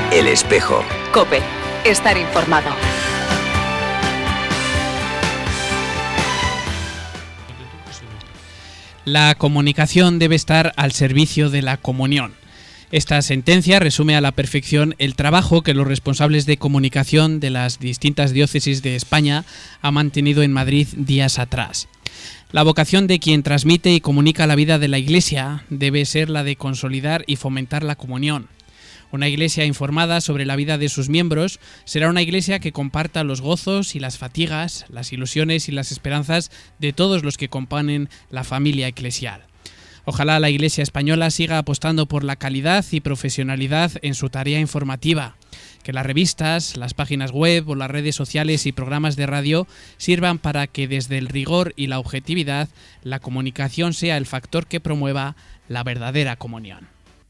El Espejo. COPE. Estar informado. La comunicación debe estar al servicio de la comunión. Esta sentencia resume a la perfección el trabajo que los responsables de comunicación de las distintas diócesis de España han mantenido en Madrid días atrás. La vocación de quien transmite y comunica la vida de la Iglesia debe ser la de consolidar y fomentar la comunión. Una Iglesia informada sobre la vida de sus miembros será una Iglesia que comparta los gozos y las fatigas, las ilusiones y las esperanzas de todos los que componen la familia eclesial. Ojalá la Iglesia española siga apostando por la calidad y profesionalidad en su tarea informativa, que las revistas, las páginas web o las redes sociales y programas de radio sirvan para que desde el rigor y la objetividad la comunicación sea el factor que promueva la verdadera comunión.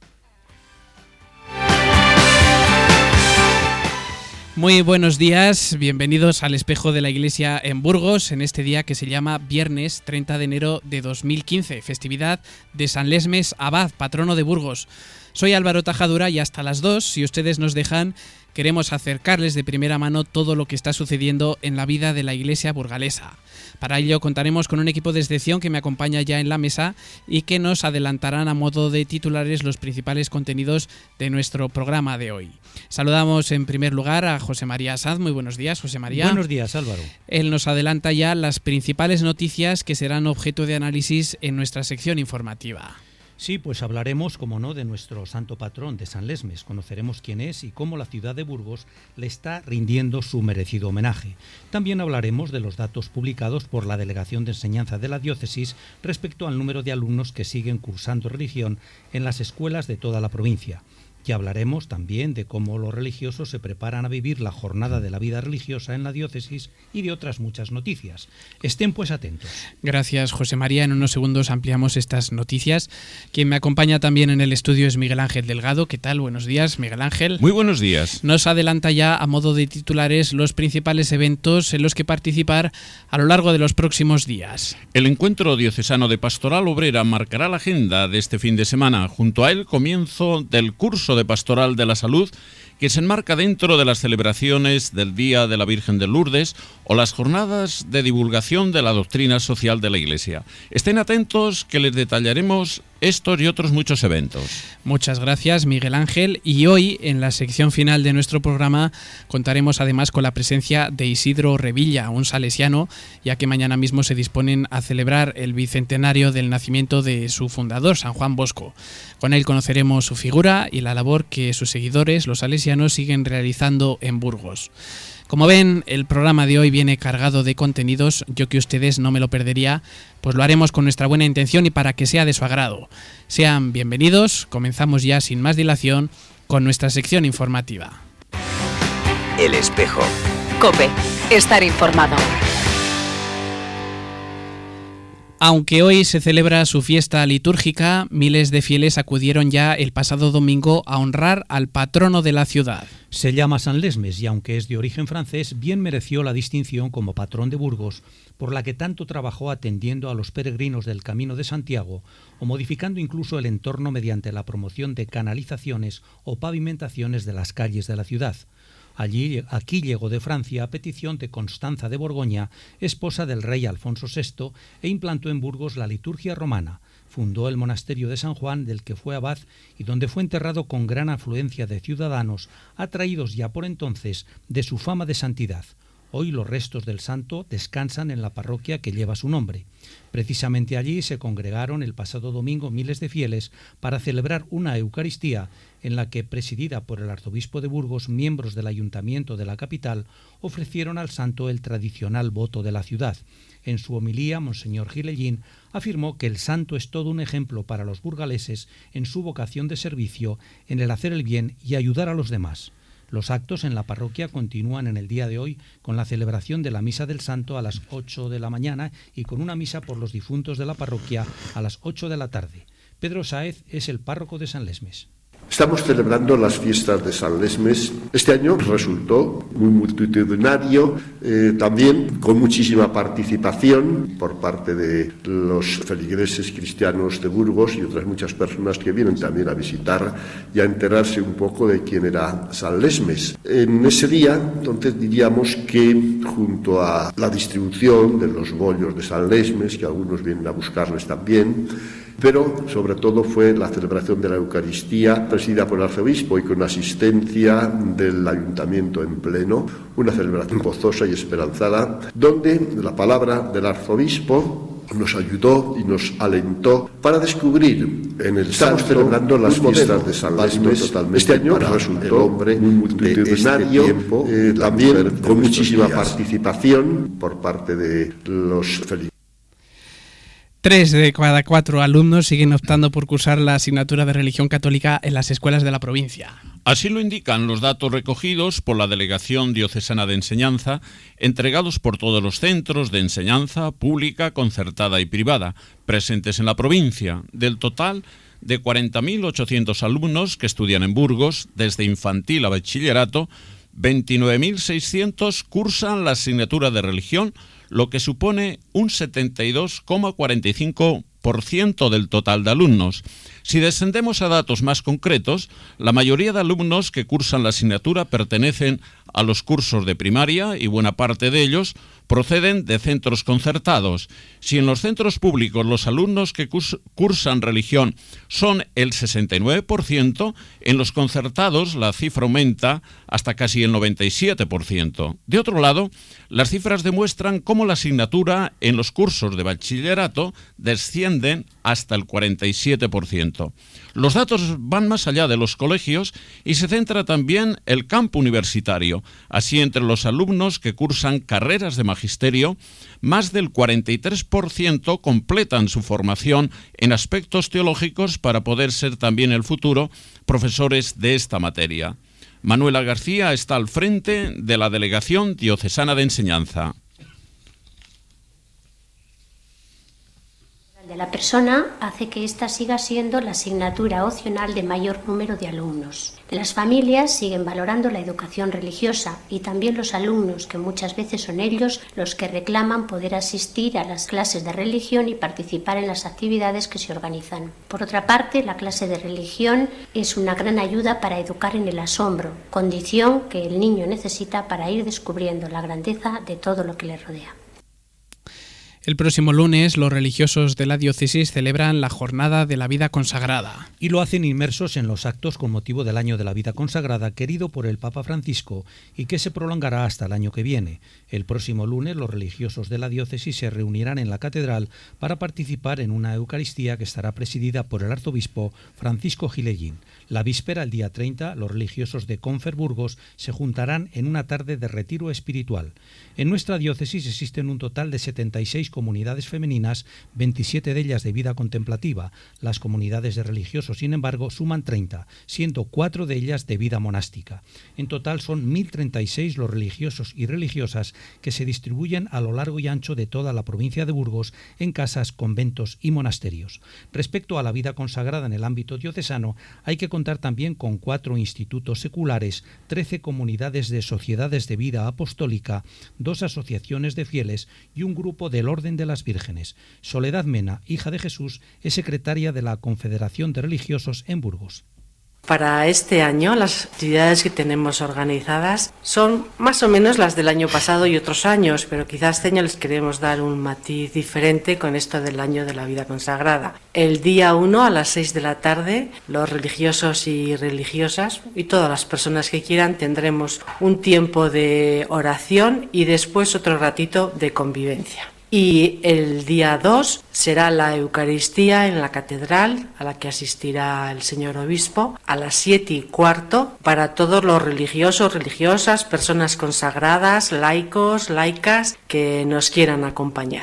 Muy buenos días, bienvenidos al Espejo de la Iglesia en Burgos, en este día que se llama viernes 30 de enero de 2015, festividad de San Lesmes Abad, patrono de Burgos. Soy Álvaro Tajadura y hasta las 2, si ustedes nos dejan, queremos acercarles de primera mano todo lo que está sucediendo en la vida de la Iglesia burgalesa. Para ello contaremos con un equipo de excepción que me acompaña ya en la mesa y que nos adelantarán a modo de titulares los principales contenidos de nuestro programa de hoy. Saludamos en primer lugar a José María Sanz. Muy buenos días, José María. Buenos días, Álvaro. Él nos adelanta ya las principales noticias que serán objeto de análisis en nuestra sección informativa. Sí, pues hablaremos, como no, de nuestro santo patrón de San Lesmes. Conoceremos quién es y cómo la ciudad de Burgos le está rindiendo su merecido homenaje. También hablaremos de los datos publicados por la Delegación de Enseñanza de la Diócesis respecto al número de alumnos que siguen cursando religión en las escuelas de toda la provincia. Y hablaremos también de cómo los religiosos se preparan a vivir la jornada de la vida religiosa en la diócesis y de otras muchas noticias. Estén pues atentos. Gracias, José María. En unos segundos ampliamos estas noticias. Quien me acompaña también en el estudio es Miguel Ángel Delgado. ¿Qué tal? Buenos días, Miguel Ángel. Muy buenos días. Nos adelanta ya a modo de titulares los principales eventos en los que participar a lo largo de los próximos días. El Encuentro Diocesano de Pastoral Obrera marcará la agenda de este fin de semana. Junto a él, comienzo del curso de Pastoral de la Salud, que se enmarca dentro de las celebraciones del Día de la Virgen de Lourdes o las jornadas de divulgación de la doctrina social de la Iglesia. Estén atentos que les detallaremos estos y otros muchos eventos. Muchas gracias, Miguel Ángel. Y hoy, en la sección final de nuestro programa, contaremos además con la presencia de Isidro Revilla, un salesiano, ya que mañana mismo se disponen a celebrar el bicentenario del nacimiento de su fundador, San Juan Bosco. Con él conoceremos su figura y la labor que sus seguidores, los salesianos, siguen realizando en Burgos. Como ven, el programa de hoy viene cargado de contenidos. Yo que ustedes no me lo perdería, pues lo haremos con nuestra buena intención y para que sea de su agrado. Sean bienvenidos, comenzamos ya sin más dilación con nuestra sección informativa. El Espejo. COPE. Estar informado. Aunque hoy se celebra su fiesta litúrgica, miles de fieles acudieron ya el pasado domingo a honrar al patrono de la ciudad. Se llama San Lesmes y aunque es de origen francés, bien mereció la distinción como patrón de Burgos, por la que tanto trabajó atendiendo a los peregrinos del Camino de Santiago o modificando incluso el entorno mediante la promoción de canalizaciones o pavimentaciones de las calles de la ciudad. Aquí llegó de Francia a petición de Constanza de Borgoña, esposa del rey Alfonso VI, e implantó en Burgos la liturgia romana. Fundó el monasterio de San Juan, del que fue abad y donde fue enterrado con gran afluencia de ciudadanos, atraídos ya por entonces de su fama de santidad. Hoy los restos del santo descansan en la parroquia que lleva su nombre. Precisamente allí se congregaron el pasado domingo miles de fieles para celebrar una Eucaristía en la que, presidida por el arzobispo de Burgos, miembros del ayuntamiento de la capital ofrecieron al santo el tradicional voto de la ciudad. En su homilía, Monseñor Gilellín afirmó que el santo es todo un ejemplo para los burgaleses en su vocación de servicio, en el hacer el bien y ayudar a los demás. Los actos en la parroquia continúan en el día de hoy con la celebración de la Misa del Santo a las 8 de la mañana y con una misa por los difuntos de la parroquia a las 8 de la tarde. Pedro Sáez es el párroco de San Lesmes. Estamos celebrando las fiestas de San Lesmes. Este año resultó muy multitudinario, también con muchísima participación por parte de los feligreses cristianos de Burgos y otras muchas personas que vienen también a visitar y a enterarse un poco de quién era San Lesmes. En ese día, entonces, diríamos que junto a la distribución de los bollos de San Lesmes, que algunos vienen a buscarles también, pero sobre todo fue la celebración de la Eucaristía presidida por el arzobispo y con asistencia del ayuntamiento en pleno, una celebración gozosa y esperanzada, donde la palabra del arzobispo nos ayudó y nos alentó para descubrir en el Estamos celebrando las fiestas de San Lesmes totalmente. Este año resultó el hombre muy multitudinario, también con muchísima participación por parte de los feligreses. 3 de cada 4 alumnos siguen optando por cursar la asignatura de religión católica en las escuelas de la provincia. Así lo indican los datos recogidos por la Delegación Diocesana de Enseñanza, entregados por todos los centros de enseñanza pública, concertada y privada, presentes en la provincia. Del total de 40.800 alumnos que estudian en Burgos, desde infantil a bachillerato, 29.600 cursan la asignatura de religión, lo que supone un 72,45% del total de alumnos. Si descendemos a datos más concretos, la mayoría de alumnos que cursan la asignatura pertenecen a los cursos de primaria y buena parte de ellos proceden de centros concertados. Si en los centros públicos los alumnos que cursan religión son el 69%, en los concertados la cifra aumenta hasta casi el 97%. De otro lado, las cifras demuestran cómo la asignatura en los cursos de bachillerato descienden hasta el 47%. Los datos van más allá de los colegios y se centra también el campo universitario. Así, entre los alumnos que cursan carreras de magisterio, más del 43% completan su formación en aspectos teológicos para poder ser también en el futuro profesores de esta materia. Manuela García está al frente de la Delegación Diocesana de Enseñanza. De la persona hace que ésta siga siendo la asignatura opcional de mayor número de alumnos. Las familias siguen valorando la educación religiosa y también los alumnos, que muchas veces son ellos los que reclaman poder asistir a las clases de religión y participar en las actividades que se organizan. Por otra parte, la clase de religión es una gran ayuda para educar en el asombro, condición que el niño necesita para ir descubriendo la grandeza de todo lo que le rodea. El próximo lunes, los religiosos de la diócesis celebran la Jornada de la Vida Consagrada. Y lo hacen inmersos en los actos con motivo del Año de la Vida Consagrada, querido por el Papa Francisco, y que se prolongará hasta el año que viene. El próximo lunes, los religiosos de la diócesis se reunirán en la catedral para participar en una Eucaristía que estará presidida por el arzobispo Francisco Gilellín. La víspera, el día 30, los religiosos de Confer Burgos se juntarán en una tarde de retiro espiritual. En nuestra diócesis existen un total de 76 comunidades femeninas, 27 de ellas de vida contemplativa. Las comunidades de religiosos, sin embargo, suman 30, siendo 4 de ellas de vida monástica. En total son 1.036 los religiosos y religiosas que se distribuyen a lo largo y ancho de toda la provincia de Burgos en casas, conventos y monasterios. Respecto a la vida consagrada en el ámbito diocesano, hay que contar también con 4 institutos seculares, 13 comunidades de sociedades de vida apostólica, 2 asociaciones de fieles y un grupo del Orden de las Vírgenes. Soledad Mena, hija de Jesús, es secretaria de la Confederación de Religiosos en Burgos. Para este año las actividades que tenemos organizadas son más o menos las del año pasado y otros años, pero quizás este año les queremos dar un matiz diferente con esto del Año de la Vida Consagrada. El día 1 a las 6 de la tarde, los religiosos y religiosas y todas las personas que quieran tendremos un tiempo de oración y después otro ratito de convivencia. Y el día 2 será la Eucaristía en la catedral, a la que asistirá el señor obispo, a las 7:15, para todos los religiosos, religiosas, personas consagradas, laicos, laicas, que nos quieran acompañar.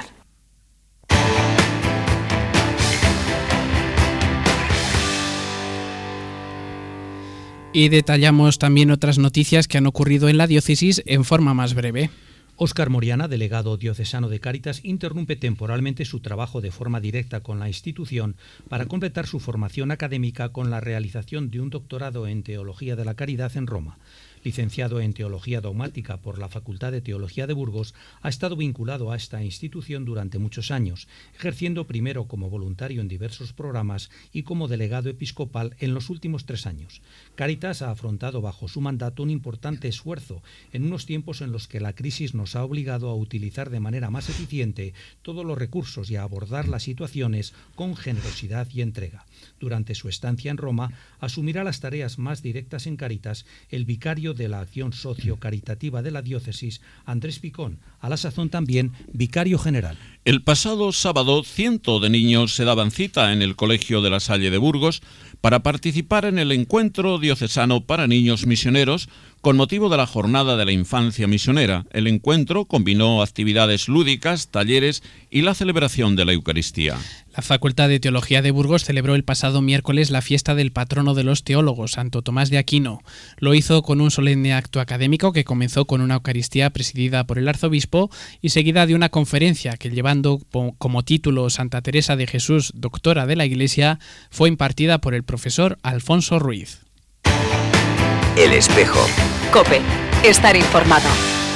Y detallamos también otras noticias que han ocurrido en la diócesis en forma más breve. Óscar Moriana, delegado diocesano de Cáritas, interrumpe temporalmente su trabajo de forma directa con la institución para completar su formación académica con la realización de un doctorado en Teología de la Caridad en Roma. Licenciado en Teología Dogmática por la Facultad de Teología de Burgos, ha estado vinculado a esta institución durante muchos años, ejerciendo primero como voluntario en diversos programas y como delegado episcopal en los últimos 3 años. Cáritas ha afrontado bajo su mandato un importante esfuerzo en unos tiempos en los que la crisis nos ha obligado a utilizar de manera más eficiente todos los recursos y a abordar las situaciones con generosidad y entrega. Durante su estancia en Roma, asumirá las tareas más directas en Cáritas el vicario de la acción socio-caritativa de la diócesis, Andrés Picón, a la sazón también vicario general. El pasado sábado, cientos de niños se daban cita en el Colegio de la Salle de Burgos para participar en el Encuentro Diocesano para Niños Misioneros con motivo de la Jornada de la Infancia Misionera. El encuentro combinó actividades lúdicas, talleres y la celebración de la Eucaristía. La Facultad de Teología de Burgos celebró el pasado miércoles la fiesta del patrono de los teólogos, Santo Tomás de Aquino. Lo hizo con un solemne acto académico que comenzó con una Eucaristía presidida por el arzobispo y seguida de una conferencia que, llevando como título Santa Teresa de Jesús, doctora de la Iglesia, fue impartida por el profesor Alfonso Ruiz. El espejo. COPE. Estar informado.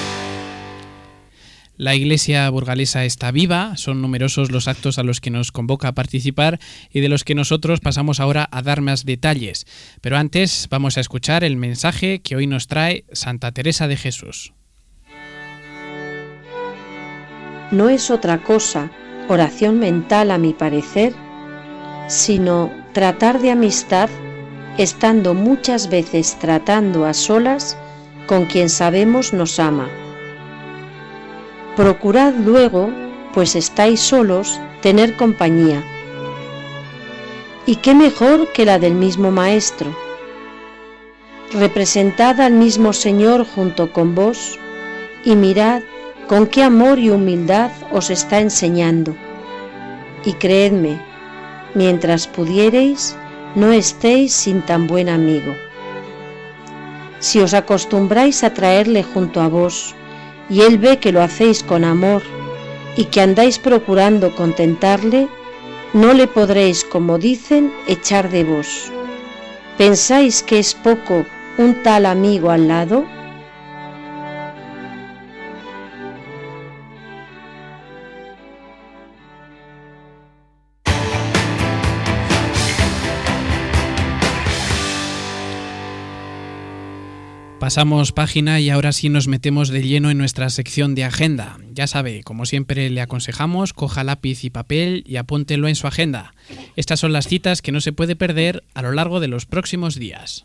La Iglesia burgalesa está viva, son numerosos los actos a los que nos convoca a participar y de los que nosotros pasamos ahora a dar más detalles. Pero antes vamos a escuchar el mensaje que hoy nos trae Santa Teresa de Jesús. No es otra cosa, oración mental a mi parecer, sino tratar de amistad, estando muchas veces tratando a solas con quien sabemos nos ama. Procurad luego, pues estáis solos, tener compañía. ¿Y qué mejor que la del mismo Maestro? Representad al mismo Señor junto con vos y mirad con qué amor y humildad os está enseñando. Y creedme, mientras pudiereis, no estéis sin tan buen amigo. Si os acostumbráis a traerle junto a vos, y él ve que lo hacéis con amor y que andáis procurando contentarle, no le podréis, como dicen, echar de vos. ¿Pensáis que es poco un tal amigo al lado? Pasamos página y ahora sí nos metemos de lleno en nuestra sección de agenda. Ya sabe, como siempre le aconsejamos, coja lápiz y papel y apúntelo en su agenda. Estas son las citas que no se puede perder a lo largo de los próximos días.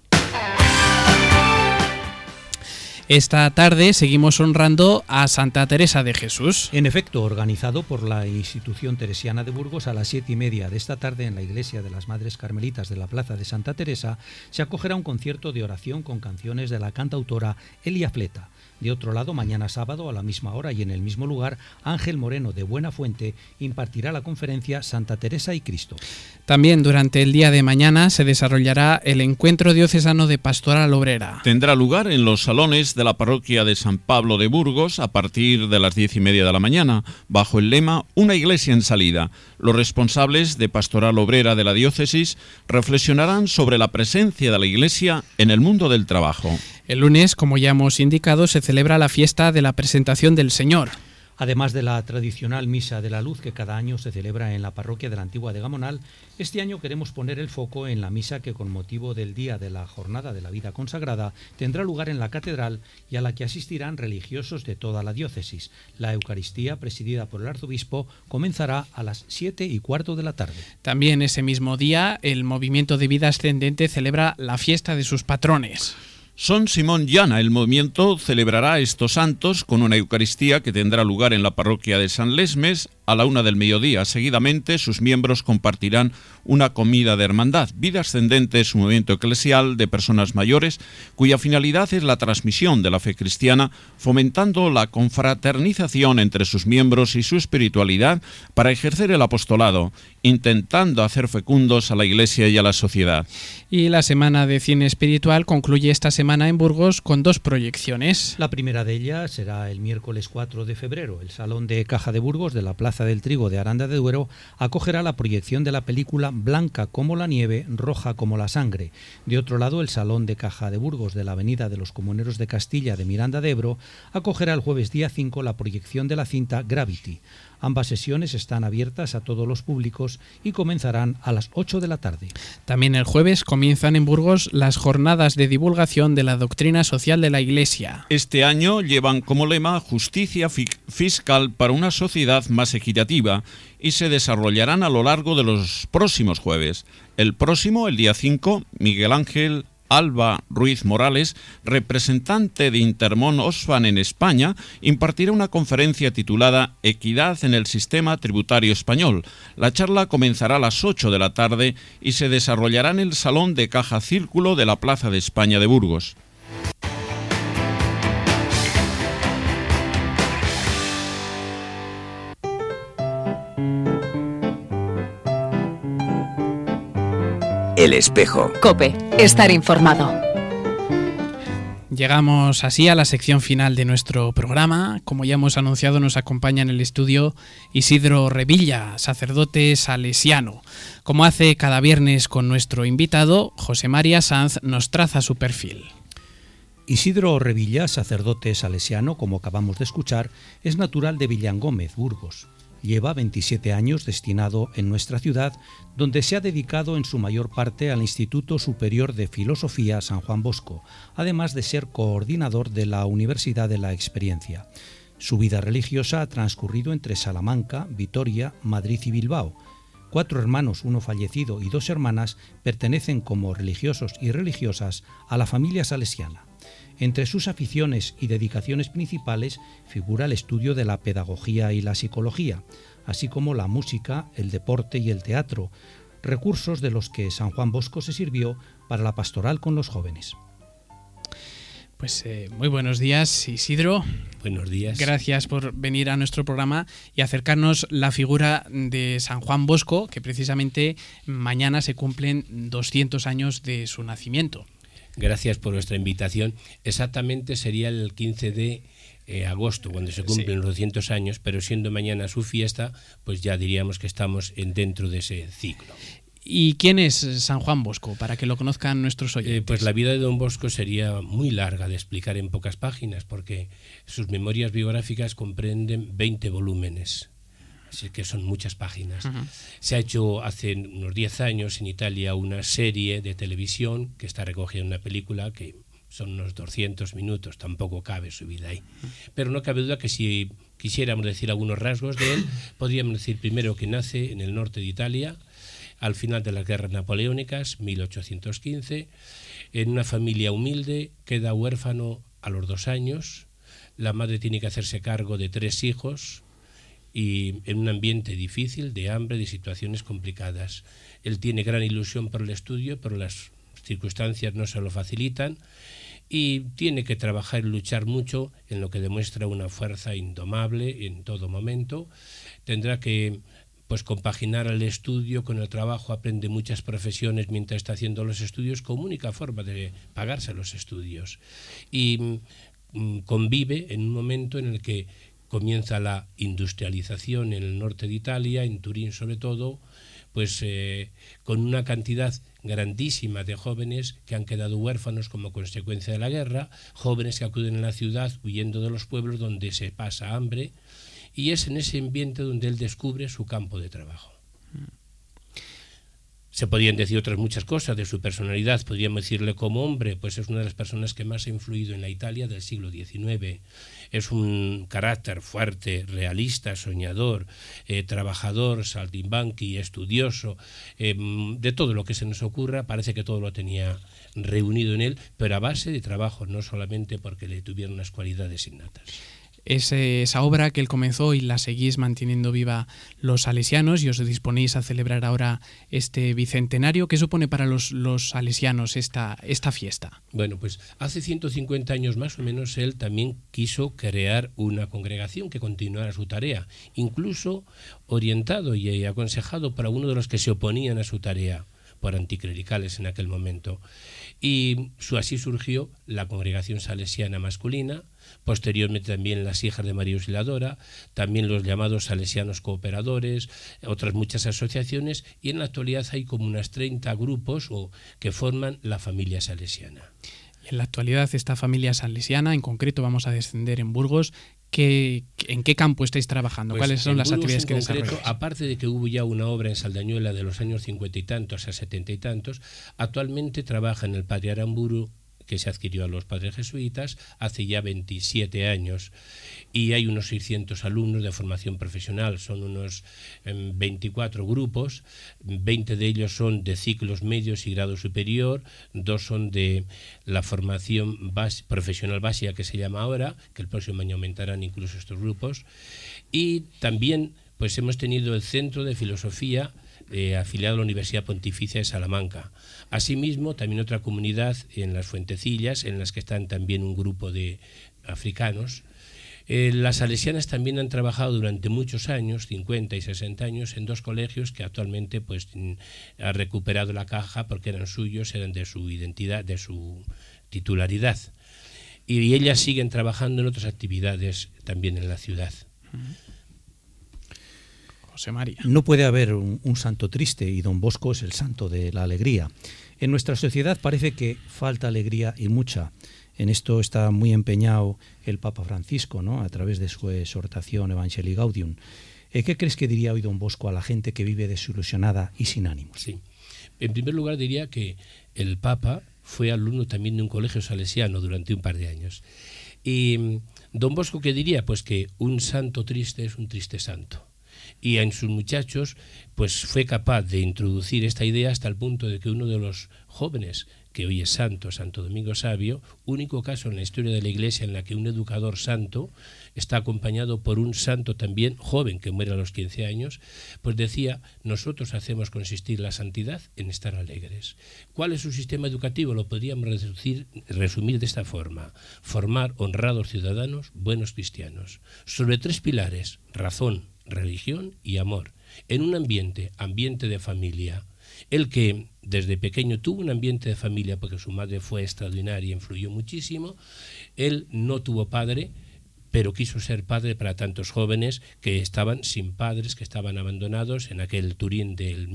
Esta tarde seguimos honrando a Santa Teresa de Jesús. En efecto, organizado por la Institución Teresiana de Burgos, a las 7:30 de esta tarde en la Iglesia de las Madres Carmelitas de la Plaza de Santa Teresa se acogerá un concierto de oración con canciones de la cantautora Elia Fleta. De otro lado, mañana sábado a la misma hora y en el mismo lugar, Ángel Moreno de Buenafuente impartirá la conferencia Santa Teresa y Cristo. También durante el día de mañana se desarrollará el Encuentro Diocesano de Pastoral Obrera. Tendrá lugar en los salones de la parroquia de San Pablo de Burgos a partir de las 10:30 de la mañana, bajo el lema Una iglesia en salida. Los responsables de Pastoral Obrera de la diócesis reflexionarán sobre la presencia de la iglesia en el mundo del trabajo. El lunes, como ya hemos indicado, se celebra la fiesta de la Presentación del Señor. Además de la tradicional Misa de la Luz que cada año se celebra en la parroquia de la Antigua de Gamonal, este año queremos poner el foco en la misa que con motivo del Día de la Jornada de la Vida Consagrada tendrá lugar en la catedral y a la que asistirán religiosos de toda la diócesis. La Eucaristía, presidida por el arzobispo, comenzará a las 7:15 de la tarde. También ese mismo día, el Movimiento de Vida Ascendente celebra la fiesta de sus patrones. Son Simón Llana, el movimiento celebrará estos santos con una Eucaristía que tendrá lugar en la parroquia de San Lesmes a la 1 del mediodía. Seguidamente, sus miembros compartirán una comida de hermandad. Vida Ascendente es un movimiento eclesial de personas mayores cuya finalidad es la transmisión de la fe cristiana, fomentando la confraternización entre sus miembros y su espiritualidad para ejercer el apostolado, intentando hacer fecundos a la Iglesia y a la sociedad. Y la Semana de Cine Espiritual concluye esta semana en Burgos con 2 proyecciones. La primera de ellas será el miércoles 4 de febrero. El Salón de Caja de Burgos de la Plaza del Trigo de Aranda de Duero acogerá la proyección de la película Blanca como la nieve, roja como la sangre. De otro lado, el Salón de Caja de Burgos de la Avenida de los Comuneros de Castilla de Miranda de Ebro acogerá el jueves día 5 la proyección de la cinta Gravity. Ambas sesiones están abiertas a todos los públicos y comenzarán a las 8 de la tarde. También el jueves comienzan en Burgos las jornadas de divulgación de la doctrina social de la Iglesia. Este año llevan como lema Justicia Fiscal para una sociedad más equitativa y se desarrollarán a lo largo de los próximos jueves. El próximo, el día 5, Miguel Ángel Alba Ruiz Morales, representante de Intermón Oxfam en España, impartirá una conferencia titulada Equidad en el sistema tributario español. La charla comenzará a las 8 de la tarde y se desarrollará en el Salón de Caja Círculo de la Plaza de España de Burgos. El espejo. COPE. Estar informado. Llegamos así a la sección final de nuestro programa. Como ya hemos anunciado, nos acompaña en el estudio Isidro Revilla, sacerdote salesiano. Como hace cada viernes con nuestro invitado, José María Sanz nos traza su perfil. Isidro Revilla, sacerdote salesiano, como acabamos de escuchar, es natural de Villangómez, Burgos. Lleva 27 años destinado en nuestra ciudad, donde se ha dedicado en su mayor parte al Instituto Superior de Filosofía San Juan Bosco, además de ser coordinador de la Universidad de la Experiencia. Su vida religiosa ha transcurrido entre Salamanca, Vitoria, Madrid y Bilbao. 4 hermanos, 1 fallecido y 2 hermanas pertenecen como religiosos y religiosas a la familia salesiana. Entre sus aficiones y dedicaciones principales figura el estudio de la pedagogía y la psicología, así como la música, el deporte y el teatro, recursos de los que San Juan Bosco se sirvió para la pastoral con los jóvenes. Pues muy buenos días, Isidro. Buenos días. Gracias por venir a nuestro programa y acercarnos la figura de San Juan Bosco, que precisamente mañana se cumplen 200 años de su nacimiento. Gracias por vuestra invitación. Exactamente sería el 15 de agosto, cuando se cumplen los 200 años, pero siendo mañana su fiesta, pues ya diríamos que estamos dentro de ese ciclo. ¿Y quién es San Juan Bosco, para que lo conozcan nuestros oyentes? Pues la vida de don Bosco sería muy larga de explicar en pocas páginas, porque sus memorias biográficas comprenden 20 volúmenes. Así que son muchas páginas. Uh-huh. Se ha hecho hace unos 10 años en Italia una serie de televisión que está recogida en una película que son unos 200 minutos, tampoco cabe su vida ahí. Uh-huh. Pero no cabe duda que si quisiéramos decir algunos rasgos de él, podríamos decir primero que nace en el norte de Italia, al final de las guerras napoleónicas, 1815, en una familia humilde, queda huérfano a los 2 años, la madre tiene que hacerse cargo de 3 hijos, y en un ambiente difícil, de hambre, de situaciones complicadas. Él tiene gran ilusión por el estudio, pero las circunstancias no se lo facilitan y tiene que trabajar y luchar mucho, en lo que demuestra una fuerza indomable en todo momento. Tendrá que compaginar el estudio con el trabajo, aprende muchas profesiones mientras está haciendo los estudios como única forma de pagarse los estudios. Y convive en un momento en el que comienza la industrialización en el norte de Italia, en Turín sobre todo, con una cantidad grandísima de jóvenes que han quedado huérfanos como consecuencia de la guerra, jóvenes que acuden a la ciudad huyendo de los pueblos donde se pasa hambre, y es en ese ambiente donde él descubre su campo de trabajo. Se podrían decir otras muchas cosas de su personalidad. Podríamos decirle como hombre, pues es una de las personas que más ha influido en la Italia del siglo XIX. Es un carácter fuerte, realista, soñador, trabajador, saltimbanqui, estudioso. De todo lo que se nos ocurra, parece que todo lo tenía reunido en él, pero a base de trabajo, no solamente porque le tuvieron unas cualidades innatas. Es esa obra que él comenzó y la seguís manteniendo viva los salesianos, y os disponéis a celebrar ahora este bicentenario. ¿Qué supone para los salesianos esta fiesta? Bueno, pues hace 150 años más o menos él también quiso crear una congregación que continuara su tarea, incluso orientado y aconsejado para uno de los que se oponían a su tarea, por anticlericales en aquel momento. Y así surgió la Congregación Salesiana Masculina, posteriormente también las Hijas de María Auxiliadora, también los llamados Salesianos Cooperadores, otras muchas asociaciones, y en la actualidad hay como unas 30 grupos que forman la familia salesiana. Y en la actualidad esta familia salesiana, en concreto vamos a descender en Burgos, ¿en qué campo estáis trabajando? Pues ¿cuáles son las actividades que desarrolláis? Aparte de que hubo ya una obra en Saldañuela de los años 50 y tantos a 70 y tantos, actualmente trabaja en el Padre Aramburu, que se adquirió a los padres jesuitas hace ya 27 años, y hay unos 600 alumnos de formación profesional. Son unos 24 grupos, 20 de ellos son de ciclos medios y grado superior, 2 son de la formación profesional básica, que se llama ahora, que el próximo año aumentarán incluso estos grupos, y también pues hemos tenido el Centro de Filosofía afiliado a la Universidad Pontificia de Salamanca. Asimismo, también otra comunidad en las Fuentecillas, en las que están también un grupo de africanos. Las salesianas también han trabajado durante muchos años, 50 y 60 años, en 2 colegios que actualmente pues ha recuperado la caja porque eran suyos, eran de su identidad, de su titularidad. Y ellas siguen trabajando en otras actividades también en la ciudad. José María. No puede haber un santo triste, y don Bosco es el santo de la alegría. En nuestra sociedad parece que falta alegría, y mucha. En esto está muy empeñado el Papa Francisco, ¿no?, a través de su exhortación Evangelii Gaudium. ¿Qué crees que diría hoy don Bosco a la gente que vive desilusionada y sin ánimos? Sí. En primer lugar diría que el Papa fue alumno también de un colegio salesiano durante un par de años. Y don Bosco, ¿qué diría? Pues que un santo triste es un triste santo. Y en sus muchachos pues fue capaz de introducir esta idea hasta el punto de que uno de los jóvenes, que hoy es Santo Domingo Savio, único caso en la historia de la Iglesia en la que un educador santo está acompañado por un santo también joven que muere a los 15 años, pues decía: nosotros hacemos consistir la santidad en estar alegres. ¿Cuál es su sistema educativo? Lo podríamos resumir de esta forma: formar honrados ciudadanos, buenos cristianos, sobre 3 pilares: razón, religión y amor, en un ambiente de familia. El que desde pequeño tuvo un ambiente de familia porque su madre fue extraordinaria, influyó muchísimo. Él no tuvo padre, pero quiso ser padre para tantos jóvenes que estaban sin padres, que estaban abandonados en aquel Turín del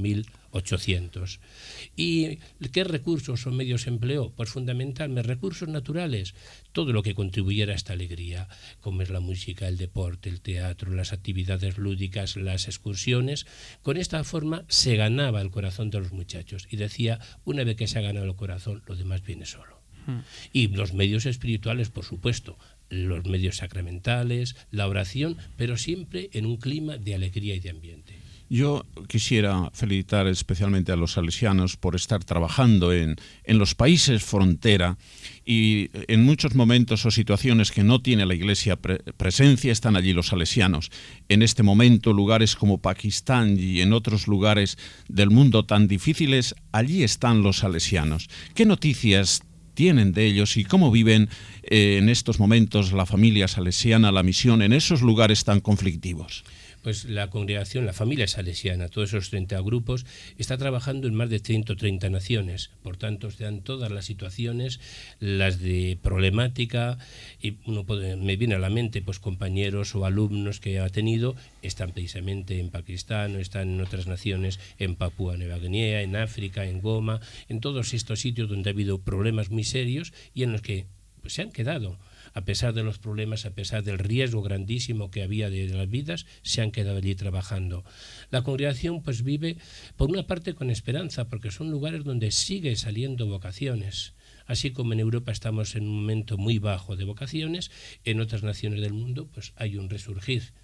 1800. ¿Y qué recursos o medios empleó? Pues fundamentalmente recursos naturales, todo lo que contribuyera a esta alegría, como es la música, el deporte, el teatro, las actividades lúdicas, las excursiones. Con esta forma se ganaba el corazón de los muchachos, y decía: una vez que se ha ganado el corazón, lo demás viene solo. Y los medios espirituales, por supuesto, los medios sacramentales, la oración, pero siempre en un clima de alegría y de ambiente. Yo quisiera felicitar especialmente a los salesianos por estar trabajando en los países frontera, y en muchos momentos o situaciones que no tiene la Iglesia presencia, están allí los salesianos. En este momento, lugares como Pakistán y en otros lugares del mundo tan difíciles, allí están los salesianos. ¿Qué noticias tienen de ellos y cómo viven en estos momentos la familia salesiana, la misión en esos lugares tan conflictivos? Pues la congregación, la familia salesiana, todos esos 30 grupos, está trabajando en más de 130 naciones. Por tanto, se dan todas las situaciones, las de problemática, y me viene a la mente pues compañeros o alumnos que ha tenido, están precisamente en Pakistán, o están en otras naciones, en Papúa Nueva Guinea, en África, en Goma, en todos estos sitios donde ha habido problemas muy serios y en los que pues, se han quedado. A pesar de los problemas, a pesar del riesgo grandísimo que había de las vidas, se han quedado allí trabajando. La congregación pues vive, por una parte, con esperanza, porque son lugares donde sigue saliendo vocaciones. Así como en Europa estamos en un momento muy bajo de vocaciones, en otras naciones del mundo pues hay un resurgir.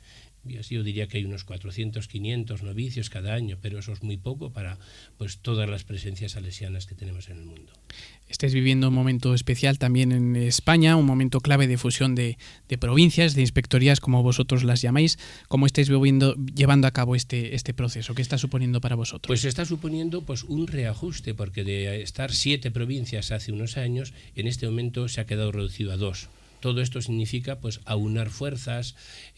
Yo diría que hay unos 400, 500 novicios cada año, pero eso es muy poco para pues todas las presencias salesianas que tenemos en el mundo. Estáis viviendo un momento especial también en España, un momento clave de fusión de provincias, de inspectorías, como vosotros las llamáis. ¿Cómo estáis llevando a cabo este proceso? ¿Qué está suponiendo para vosotros? Pues está suponiendo pues un reajuste, porque de estar 7 provincias hace unos años, en este momento se ha quedado reducido a 2. Todo esto significa pues aunar fuerzas,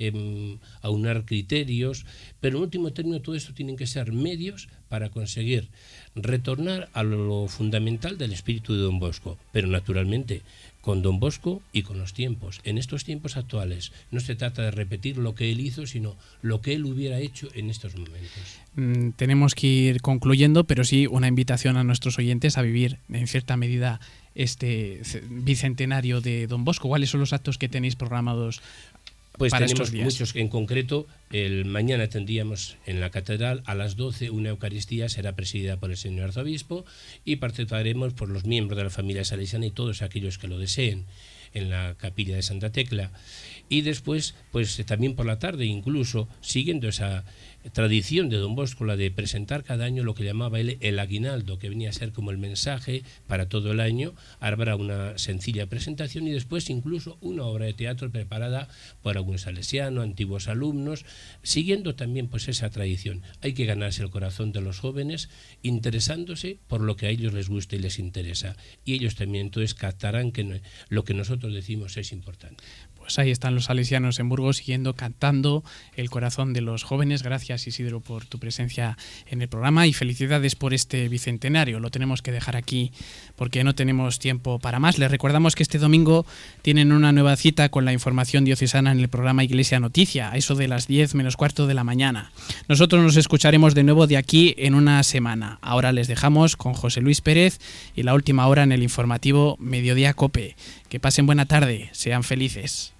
aunar criterios, pero en último término todo esto tienen que ser medios para conseguir retornar a lo fundamental del espíritu de Don Bosco, pero naturalmente con Don Bosco y con los tiempos. En estos tiempos actuales no se trata de repetir lo que él hizo, sino lo que él hubiera hecho en estos momentos. Tenemos que ir concluyendo, pero sí una invitación a nuestros oyentes a vivir en cierta medida este bicentenario de Don Bosco. ¿Cuáles son los actos que tenéis programados pues para tenemos estos días? Muchos. En concreto, mañana tendríamos en la catedral a las 12 una Eucaristía, será presidida por el señor arzobispo, y participaremos por los miembros de la familia salesiana y todos aquellos que lo deseen en la capilla de Santa Tecla. Y después, pues también por la tarde, incluso siguiendo esa tradición de Don Bosco, la de presentar cada año lo que llamaba él el aguinaldo, que venía a ser como el mensaje para todo el año. Habrá una sencilla presentación y después incluso una obra de teatro preparada por algún salesiano, antiguos alumnos, siguiendo también pues esa tradición. Hay que ganarse el corazón de los jóvenes interesándose por lo que a ellos les gusta y les interesa, y ellos también entonces captarán que lo que nosotros decimos es importante. Pues ahí están los salesianos en Burgos siguiendo cantando el corazón de los jóvenes. Gracias, Isidro, por tu presencia en el programa y felicidades por este bicentenario. Lo tenemos que dejar aquí porque no tenemos tiempo para más. Les recordamos que este domingo tienen una nueva cita con la información diocesana en el programa Iglesia Noticia, a eso de las 10 menos cuarto de la mañana. Nosotros nos escucharemos de nuevo de aquí en una semana. Ahora les dejamos con José Luis Pérez y la última hora en el informativo Mediodía COPE. Que pasen buena tarde, sean felices.